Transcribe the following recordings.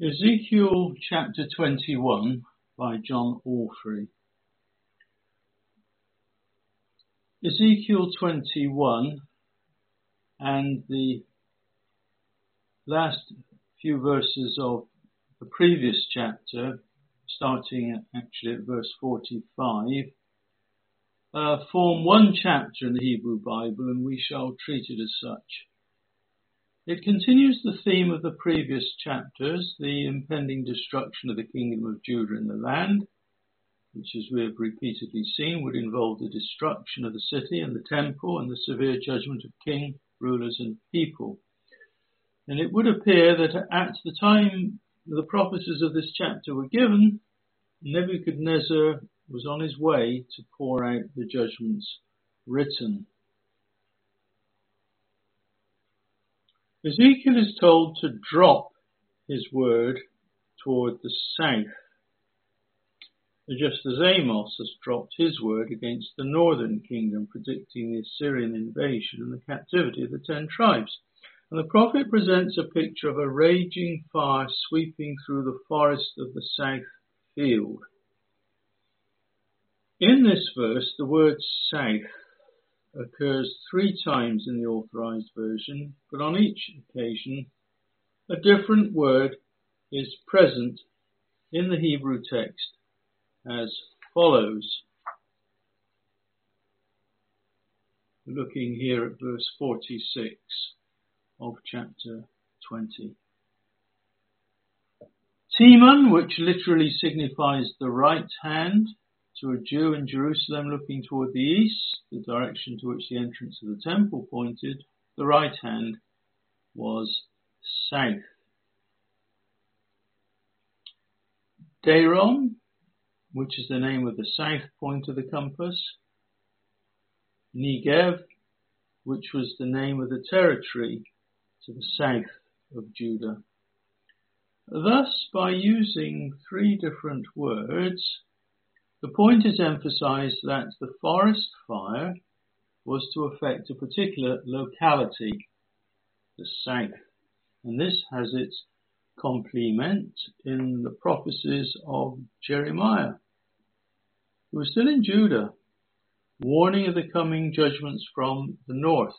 Ezekiel chapter 21 by John Orfrey. Ezekiel 21 and the last few verses of the previous chapter, starting actually at verse 45, form one chapter in the Hebrew Bible, and we shall treat it as such. It continues the theme of the previous chapters, the impending destruction of the kingdom of Judah in the land, which, as we have repeatedly seen, would involve the destruction of the city and the temple and the severe judgment of king, rulers and people. And it would appear that at the time the prophecies of this chapter were given, Nebuchadnezzar was on his way to pour out the judgments written. Ezekiel is told to drop his word toward the south, just as Amos has dropped his word against the northern kingdom, predicting the Assyrian invasion and the captivity of the 10 tribes. And the prophet presents a picture of a raging fire sweeping through the forest of the south field. In this verse, the word south occurs 3 times in the Authorized Version, but on each occasion a different word is present in the Hebrew text as follows. Looking here at verse 46 of chapter 20. Teman, which literally signifies the right hand, to a Jew in Jerusalem looking toward the east, the direction to which the entrance of the temple pointed, the right hand was south. Dairon, which is the name of the south point of the compass. Negev, which was the name of the territory to the south of Judah. Thus, by using 3 different words, the point is emphasized that the forest fire was to affect a particular locality, the south. And this has its complement in the prophecies of Jeremiah, who was still in Judah, warning of the coming judgments from the north.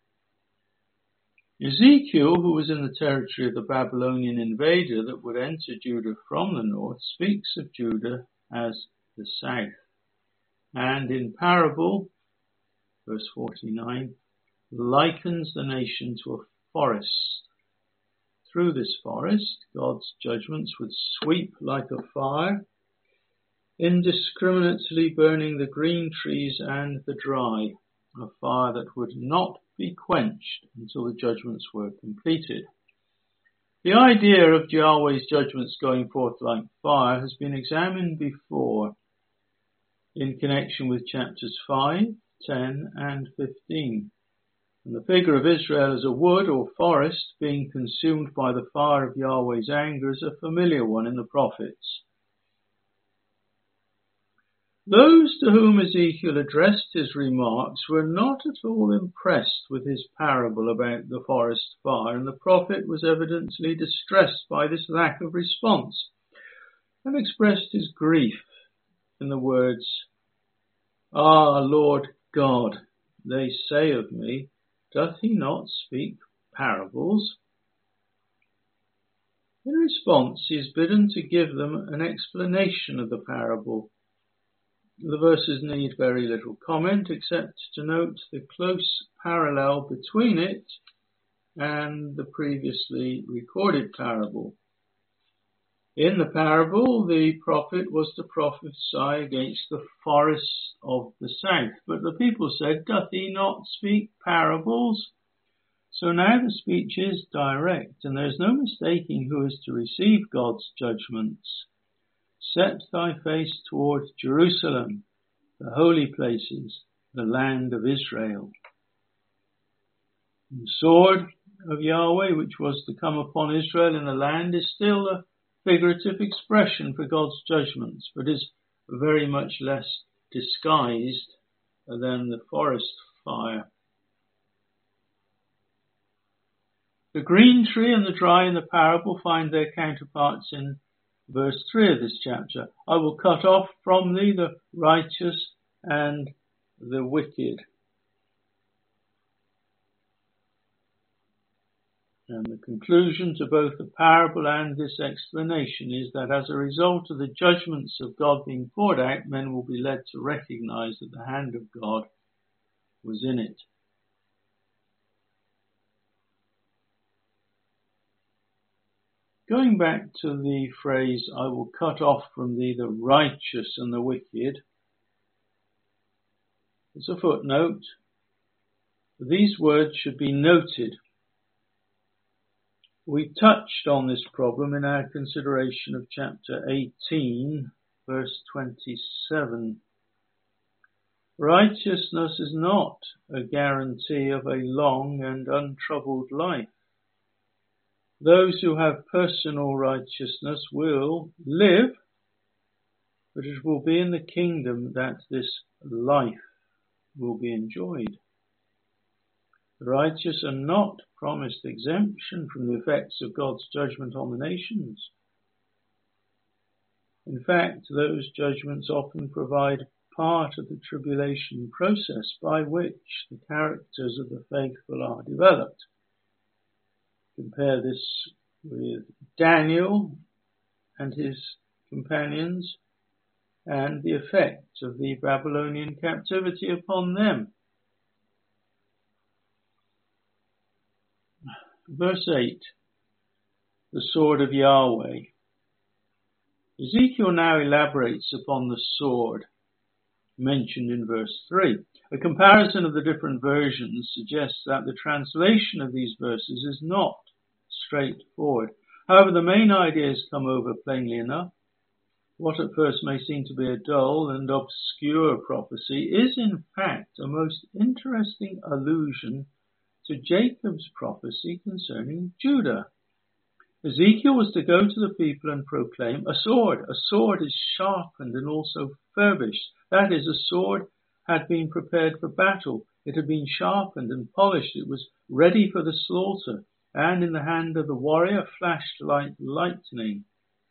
Ezekiel, who was in the territory of the Babylonian invader that would enter Judah from the north, speaks of Judah as the south, and in parable, verse 49, likens the nation to a forest. Through this forest, God's judgments would sweep like a fire, indiscriminately burning the green trees and the dry, a fire that would not be quenched until the judgments were completed. The idea of Yahweh's judgments going forth like fire has been examined before in connection with chapters 5, 10 and 15. And the figure of Israel as a wood or forest being consumed by the fire of Yahweh's anger is a familiar one in the prophets. Those to whom Ezekiel addressed his remarks were not at all impressed with his parable about the forest fire, and the prophet was evidently distressed by this lack of response and expressed his grief in the words, "Ah, Lord God, they say of me, doth he not speak parables?" In response, he is bidden to give them an explanation of the parable. The verses need very little comment except to note the close parallel between it and the previously recorded parable. In the parable, the prophet was to prophesy against the forests of the south, but the people said, "Doth he not speak parables?" So now the speech is direct, and there is no mistaking who is to receive God's judgments. Set thy face toward Jerusalem, the holy places, the land of Israel. The sword of Yahweh, which was to come upon Israel in the land, is still a figurative expression for God's judgments, but is very much less disguised than the forest fire. The green tree and the dry in the parable find their counterparts in verse 3 of this chapter. I will cut off from thee the righteous and the wicked. And the conclusion to both the parable and this explanation is that as a result of the judgments of God being poured out, men will be led to recognize that the hand of God was in it. Going back to the phrase, I will cut off from thee the righteous and the wicked, as a footnote, these words should be noted. We touched on this problem in our consideration of chapter 18, verse 27. Righteousness is not a guarantee of a long and untroubled life. Those who have personal righteousness will live, but it will be in the kingdom that this life will be enjoyed. The righteous are not promised exemption from the effects of God's judgment on the nations. In fact, those judgments often provide part of the tribulation process by which the characters of the faithful are developed. Compare this with Daniel and his companions and the effect of the Babylonian captivity upon them. Verse 8, the sword of Yahweh. Ezekiel now elaborates upon the sword mentioned in verse 3. A comparison of the different versions suggests that the translation of these verses is not straightforward. However, the main ideas come over plainly enough. What at first may seem to be a dull and obscure prophecy is in fact a most interesting allusion to Jacob's prophecy concerning Judah. Ezekiel was to go to the people and proclaim a sword. A sword is sharpened and also furbished. That is, a sword had been prepared for battle. It had been sharpened and polished. It was ready for the slaughter, and in the hand of the warrior flashed like lightning.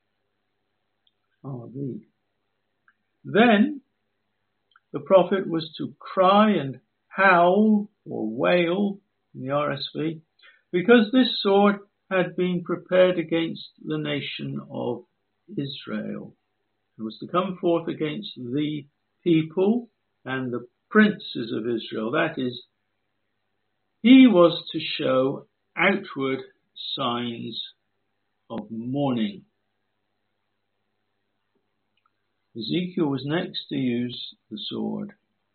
Then the prophet was to cry and howl or wail in the RSV, because this sword had been prepared against the nation of Israel. It was to come forth against the people and the princes of Israel. That is, he was to show outward signs of mourning. Ezekiel was next to use the sword.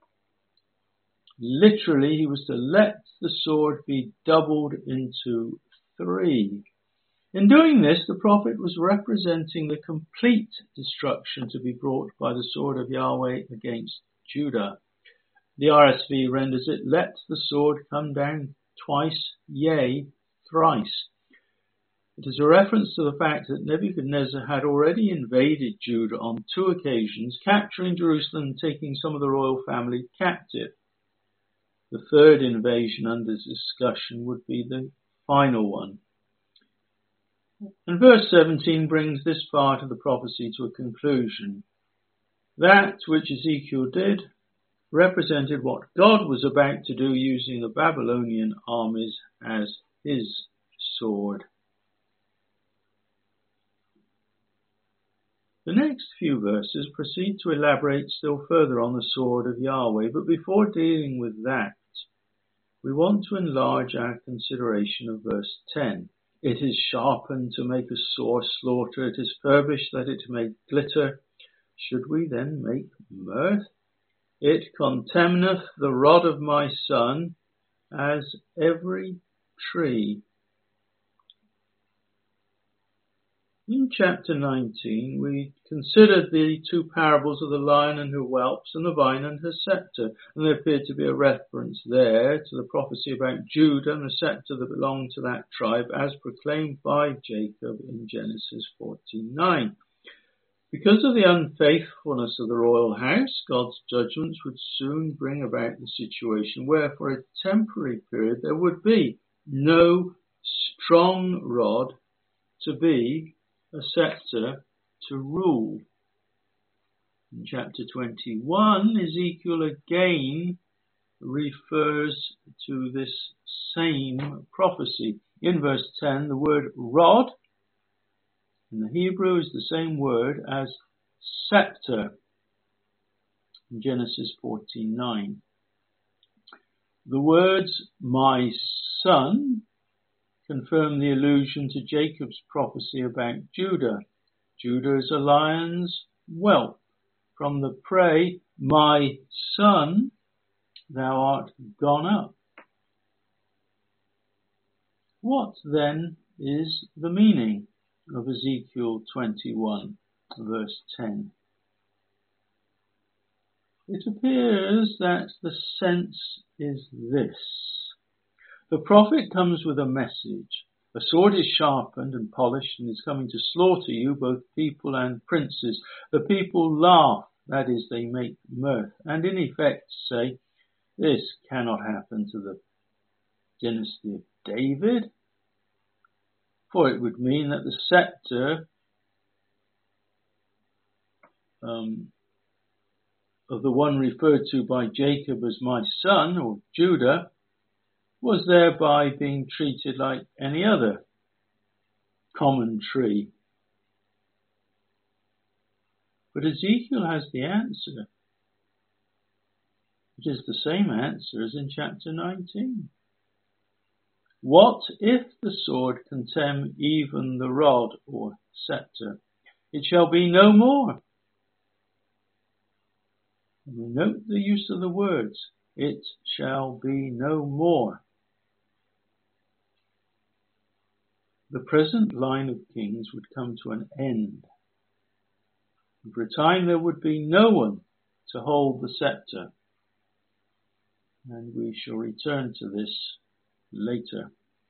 Literally, he was to let the sword be doubled into 3. In doing this, the prophet was representing the complete destruction to be brought by the sword of Yahweh against Judah. The RSV renders it, let the sword come down twice, yea, thrice. It is a reference to the fact that Nebuchadnezzar had already invaded Judah on 2 occasions, capturing Jerusalem and taking some of the royal family captive. The third invasion under discussion would be the final one. And verse 17 brings this part of the prophecy to a conclusion. That which Ezekiel did represented what God was about to do using the Babylonian armies as his sword. The next few verses proceed to elaborate still further on the sword of Yahweh, but before dealing with that, we want to enlarge our consideration of verse 10. It is sharpened to make a sore slaughter, it is furbished that it may glitter. Should we then make mirth? It contemneth the rod of my son as every tree. In chapter 19, we considered the 2 parables of the lion and her whelps and the vine and her scepter, and there appeared to be a reference there to the prophecy about Judah and the scepter that belonged to that tribe as proclaimed by Jacob in Genesis 49. Because of the unfaithfulness of the royal house, God's judgments would soon bring about the situation where for a temporary period there would be no strong rod to be a scepter to rule. In chapter 21, Ezekiel again refers to this same prophecy. In verse 10, the word rod in the Hebrew is the same word as scepter in Genesis 14:9. The words my son confirm the allusion to Jacob's prophecy about Judah. Judah is a lion's whelp. From the prey, my son, thou art gone up. What then is the meaning of Ezekiel 21 verse 10? It appears that the sense is this. The prophet comes with a message. A sword is sharpened and polished and is coming to slaughter you, both people and princes. The people laugh, that is, they make mirth, and in effect say, this cannot happen to the dynasty of David, for it would mean that the scepter of the one referred to by Jacob as my son, or Judah, was thereby being treated like any other common tree. But Ezekiel has the answer. It is the same answer as in chapter 19. What if the sword contemn even the rod or scepter? It shall be no more. And we note the use of the words, it shall be no more. The present line of kings would come to an end. And for a time there would be no one to hold the scepter. And we shall return to this later.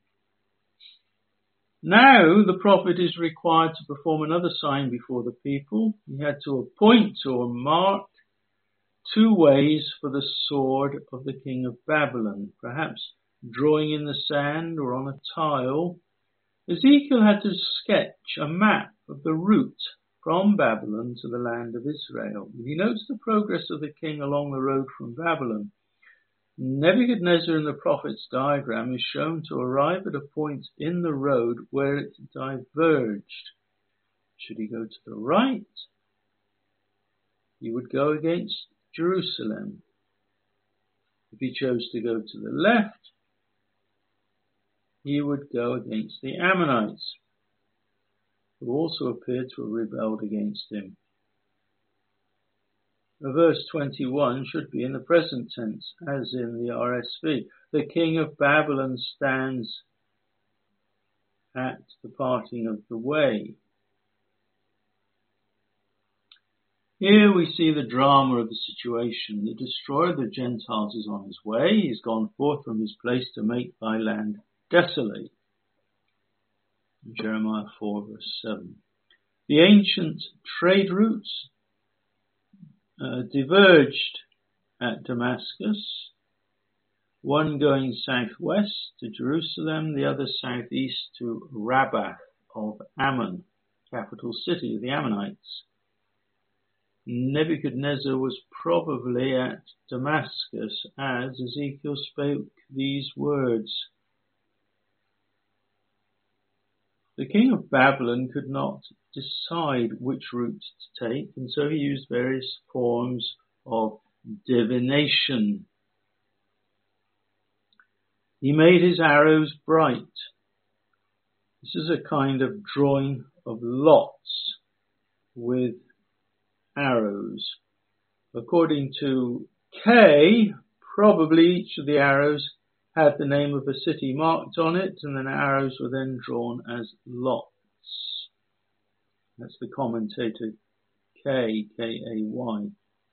Now the prophet is required to perform another sign before the people. He had to appoint or mark 2 ways for the sword of the king of Babylon, perhaps drawing in the sand or on a tile. Ezekiel had to sketch a map of the route from Babylon to the land of Israel. He notes the progress of the king along the road from Babylon. Nebuchadnezzar in the prophet's diagram is shown to arrive at a point in the road where it diverged. Should he go to the right, he would go against Jerusalem. If he chose to go to the left, he would go against the Ammonites, who also appeared to have rebelled against him. Verse 21 should be in the present tense, as in the RSV. The king of Babylon stands at the parting of the way. Here we see the drama of the situation. The destroyer of the Gentiles is on his way. He's gone forth from his place to make thy land desolate. Jeremiah 4 verse 7. The ancient trade routes diverged at Damascus, one going southwest to Jerusalem, the other southeast to Rabbah of Ammon, capital city of the Ammonites. Nebuchadnezzar was probably at Damascus as Ezekiel spoke these words. The king of Babylon could not decide which route to take, and so he used various forms of divination. He made his arrows bright. This is a kind of drawing of lots with arrows. According to Kay, probably each of the arrows had the name of a city marked on it, and then arrows were then drawn as lots. That's the commentator Kay, K-A-Y.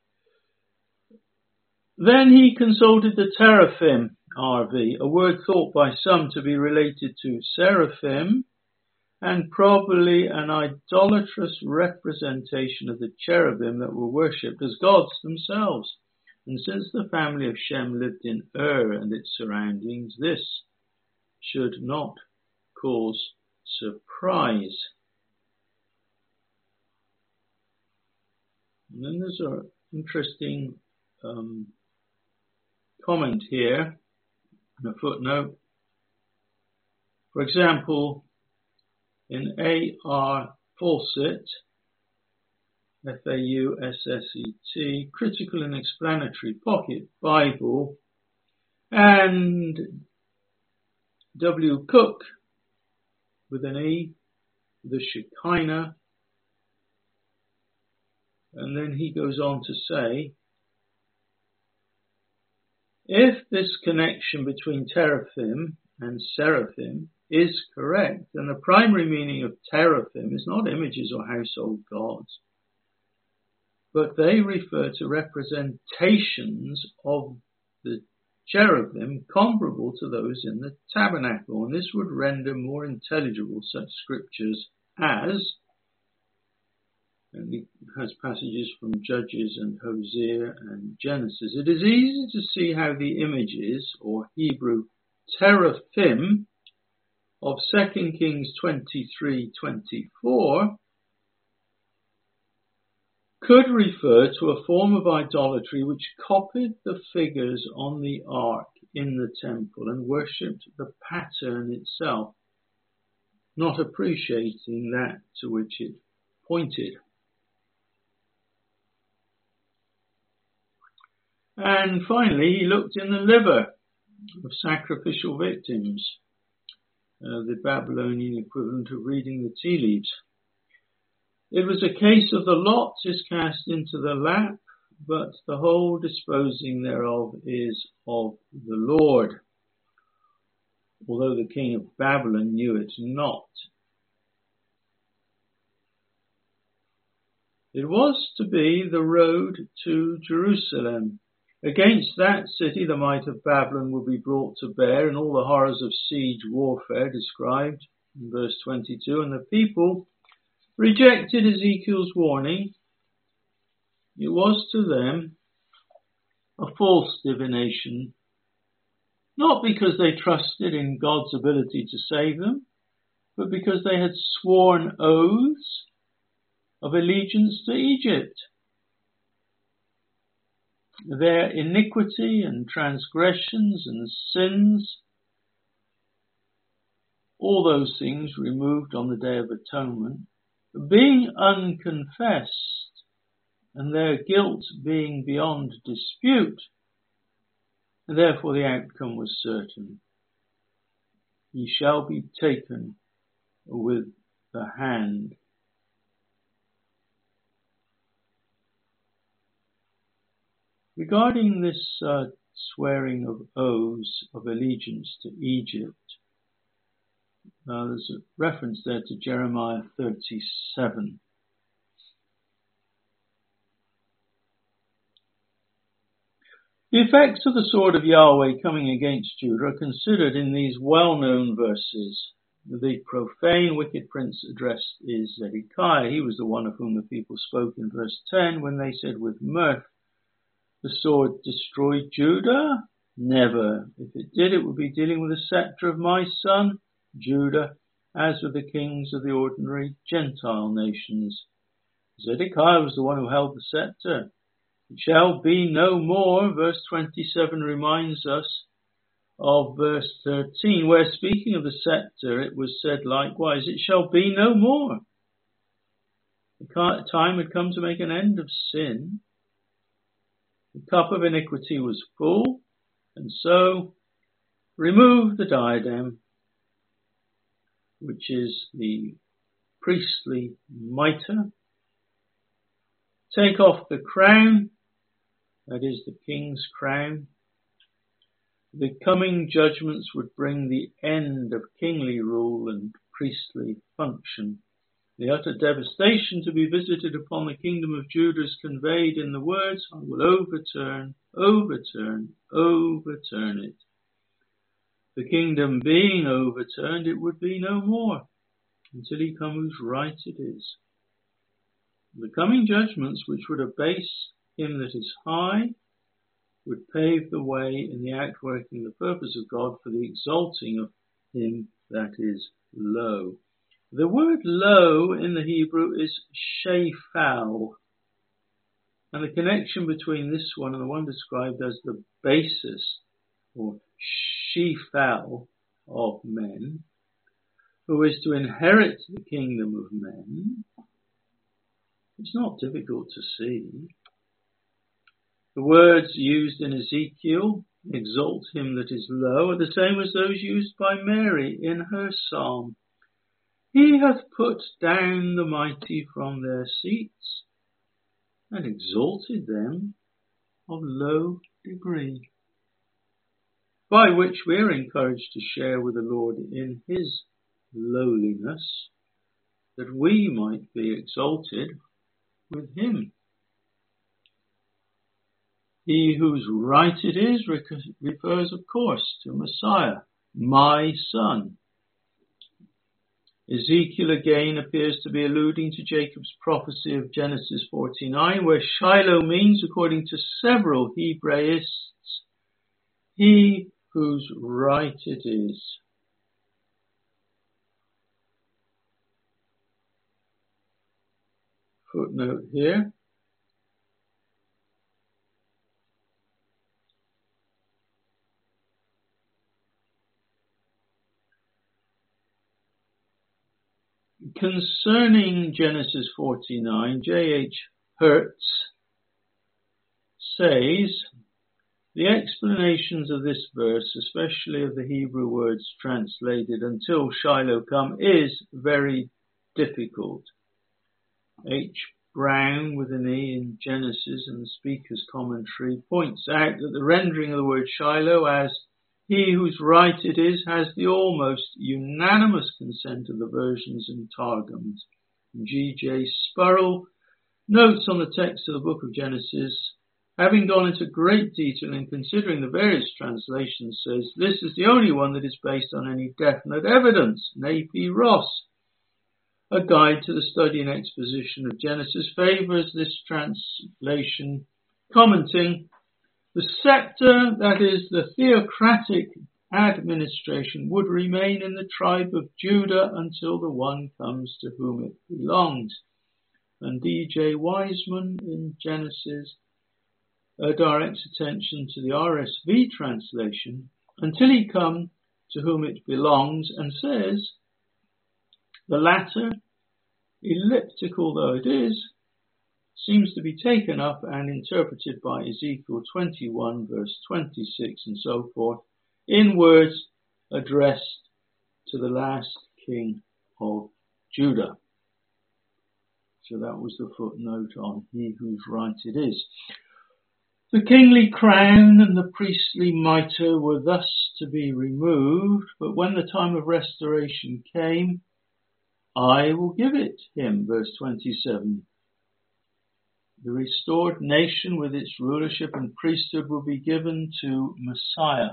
Then he consulted the teraphim, RV, a word thought by some to be related to seraphim, and probably an idolatrous representation of the cherubim that were worshipped as gods themselves. And since the family of Shem lived in Ur and its surroundings, this should not cause surprise. And then there's an interesting comment here and a footnote. For example, in A.R. Fawcett, F-A-U-S-S-E-T, Critical and Explanatory Pocket Bible, and W. Cook, with an E, the Shekinah, and then he goes on to say, if this connection between teraphim and seraphim is correct, then the primary meaning of teraphim is not images or household gods, but they refer to representations of the cherubim comparable to those in the tabernacle, and this would render more intelligible such scriptures as, and it has passages from Judges and Hosea and Genesis. It is easy to see how the images, or Hebrew teraphim, of 2 Kings 23:24 could refer to a form of idolatry which copied the figures on the ark in the temple and worshipped the pattern itself, not appreciating that to which it pointed. And finally, he looked in the liver of sacrificial victims, the Babylonian equivalent of reading the tea leaves. It was a case of the lot is cast into the lap, but the whole disposing thereof is of the Lord, although the king of Babylon knew it not. It was to be the road to Jerusalem. Against that city the might of Babylon will be brought to bear in all the horrors of siege warfare described in verse 22, and the people rejected Ezekiel's warning. It was to them a false divination, not because they trusted in God's ability to save them, but because they had sworn oaths of allegiance to Egypt. Their iniquity and transgressions and sins, all those things removed on the Day of Atonement, being unconfessed and their guilt being beyond dispute, and therefore the outcome was certain. He shall be taken with the hand. Regarding this swearing of oaths of allegiance to Egypt, there's a reference there to Jeremiah 37. The effects of the sword of Yahweh coming against Judah are considered in these well-known verses. The profane, wicked prince addressed is Zedekiah. He was the one of whom the people spoke in verse 10 when they said with mirth, the sword destroyed Judah? Never. If it did, it would be dealing with the scepter of my son, Judah, as with the kings of the ordinary Gentile nations. Zedekiah was the one who held the scepter. It shall be no more. Verse 27 reminds us of verse 13, where speaking of the scepter, it was said likewise, it shall be no more. The time had come to make an end of sin. The cup of iniquity was full, and so remove the diadem, which is the priestly mitre. Take off the crown, that is the king's crown. The coming judgments would bring the end of kingly rule and priestly function. The utter devastation to be visited upon the kingdom of Judah is conveyed in the words, I will overturn, overturn, overturn it. The kingdom being overturned, it would be no more, until he come whose right it is. The coming judgments which would abase him that is high, would pave the way in the outworking the purpose of God for the exalting of him that is low. The word low in the Hebrew is shefal, and the connection between this one and the one described as the basis or shefal of men, who is to inherit the kingdom of men, it's not difficult to see. The words used in Ezekiel, exalt him that is low, are the same as those used by Mary in her psalm. He hath put down the mighty from their seats and exalted them of low degree, by which we are encouraged to share with the Lord in his lowliness, that we might be exalted with him. He whose right it is refers, of course, to Messiah, my son. Ezekiel again appears to be alluding to Jacob's prophecy of Genesis 49, where Shiloh means, according to several Hebraists, he whose right it is. Footnote here. Concerning Genesis 49, J.H. Hertz says, the explanations of this verse, especially of the Hebrew words translated until Shiloh come, is very difficult. H. Brown with an E in Genesis and the Speaker's Commentary points out that the rendering of the word Shiloh as he whose right it is has the almost unanimous consent of the versions and Targums. G.J. Spurrell notes on the text of the book of Genesis, having gone into great detail in considering the various translations, says this is the only one that is based on any definite evidence. A.P. Ross, A Guide to the Study and Exposition of Genesis, favours this translation, commenting, the scepter, that is, the theocratic administration, would remain in the tribe of Judah until the one comes to whom it belongs. And D.J. Wiseman in Genesis directs attention to the RSV translation, until he come to whom it belongs, and says, the latter, elliptical though it is, seems to be taken up and interpreted by Ezekiel 21 verse 26 and so forth in words addressed to the last king of Judah. So that was the footnote on he whose right it is. The kingly crown and the priestly mitre were thus to be removed, but when the time of restoration came, I will give it him, verse 27. The restored nation with its rulership and priesthood will be given to Messiah.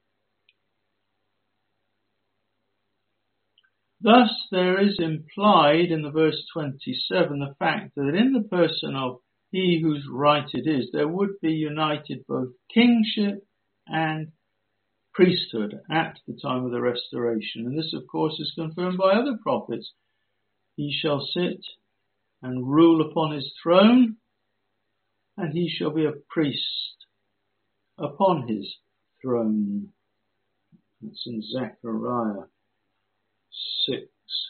Thus there is implied in the verse 27 the fact that in the person of he whose right it is, there would be united both kingship and priesthood at the time of the restoration. And this, of course, is confirmed by other prophets. He shall sit and rule upon his throne, and he shall be a priest upon his throne. That's in Zechariah 6.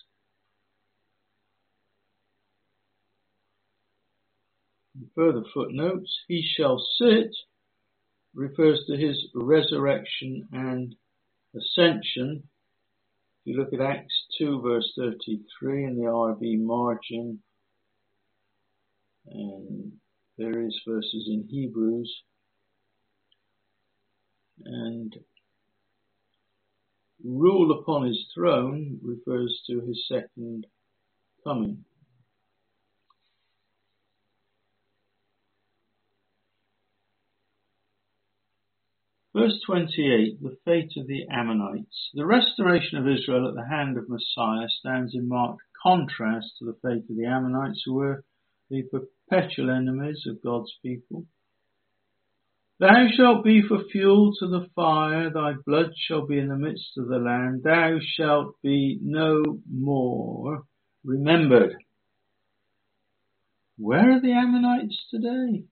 In further footnotes, he shall sit refers to his resurrection and ascension. If you look at Acts 2 verse 33 in the RB margin, and various verses in Hebrews, and rule upon his throne refers to his second coming. Verse 28, the fate of the Ammonites. The restoration of Israel at the hand of Messiah stands in marked contrast to the fate of the Ammonites, who were the perpetual enemies of God's people. Thou shalt be for fuel to the fire, thy blood shall be in the midst of the land, thou shalt be no more remembered. Where are the Ammonites today?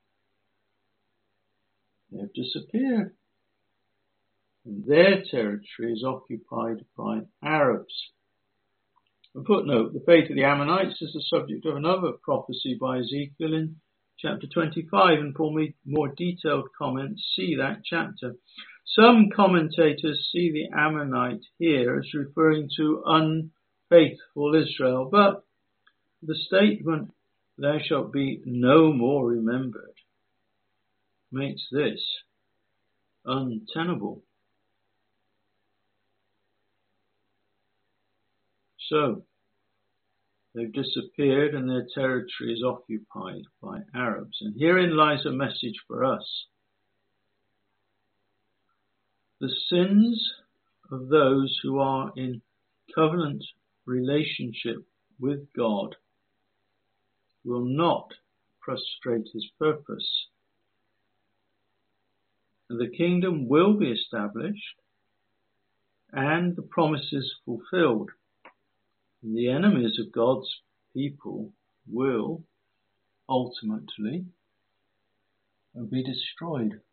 They have disappeared. And their territory is occupied by Arabs. A footnote, the fate of the Ammonites is the subject of another prophecy by Ezekiel in chapter 25, and for more detailed comments, see that chapter. Some commentators see the Ammonite here as referring to unfaithful Israel, but the statement, thou shalt be no more remembered, makes this untenable. So, they've disappeared and their territory is occupied by Arabs. And herein lies a message for us. The sins of those who are in covenant relationship with God will not frustrate his purpose. And the kingdom will be established and the promises fulfilled. And the enemies of God's people will ultimately be destroyed.